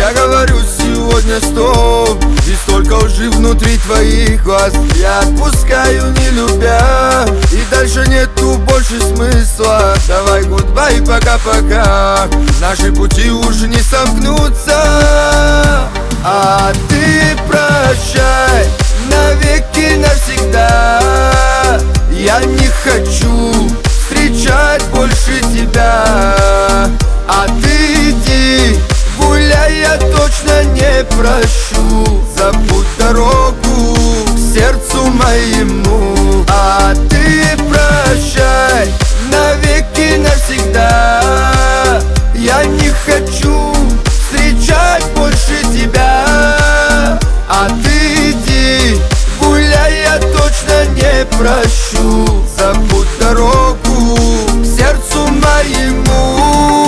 Я говорю сегодня стоп, и столько лжи внутри твоих глаз. Я отпускаю, не любя, и дальше нету больше смысла. Давай гудбай, пока-пока, наши пути уже не сомкнутся. А ты прощай, навеки, навсегда. Я не хочу встречать больше тебя. А ты иди гуляй, я точно не прощу. Забудь дорогу к сердцу моему. А ты прощай, навеки, навсегда. Я не хочу встречать больше тебя. А ты иди гуляй, я точно не прощу. Забудь дорогу к сердцу моему.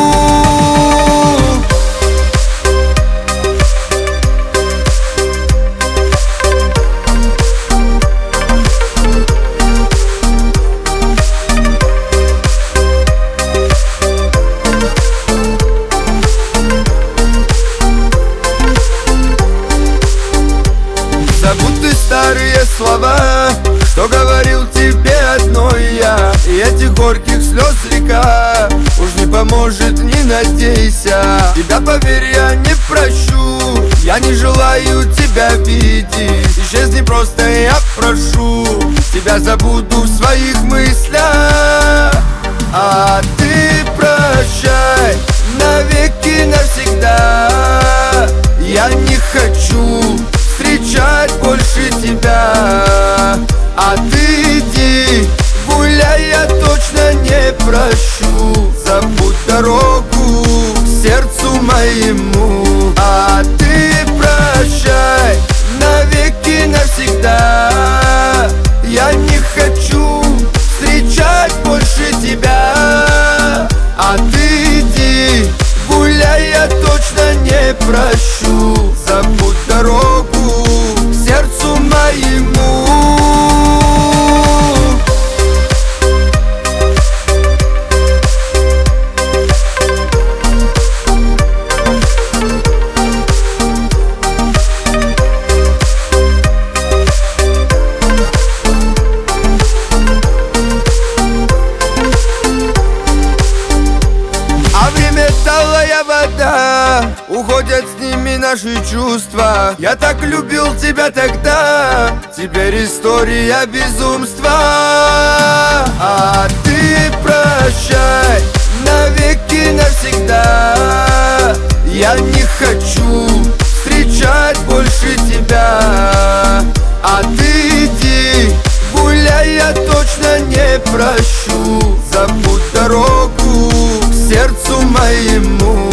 Забудь ты старые слова, что говорил тебе одной я. И этих горьких слез река уж не поможет, не надейся. Тебя, поверь, я не прощу. Я не желаю тебя видеть. Исчезни просто, я прошу. Тебя забуду в своих мыслях. А ты прощай, навеки, навсегда. Я не хочу встречать больше тебя. А ты иди гуляй, я точно не прощу. Забудь дорогу к сердцу моему. А ты прощай, навеки, навсегда. Я не хочу встречать больше тебя. А ты иди гуляй, я точно не прощу. Забудь дорогу к сердцу моему. Талая вода, уходят с ними наши чувства. Я так любил тебя тогда, теперь история безумства. А ты прощай, навеки, навсегда. Я не хочу встречать больше тебя. А ты иди гуляй, я точно не прощу. Забудь дорогу к сердцу моему.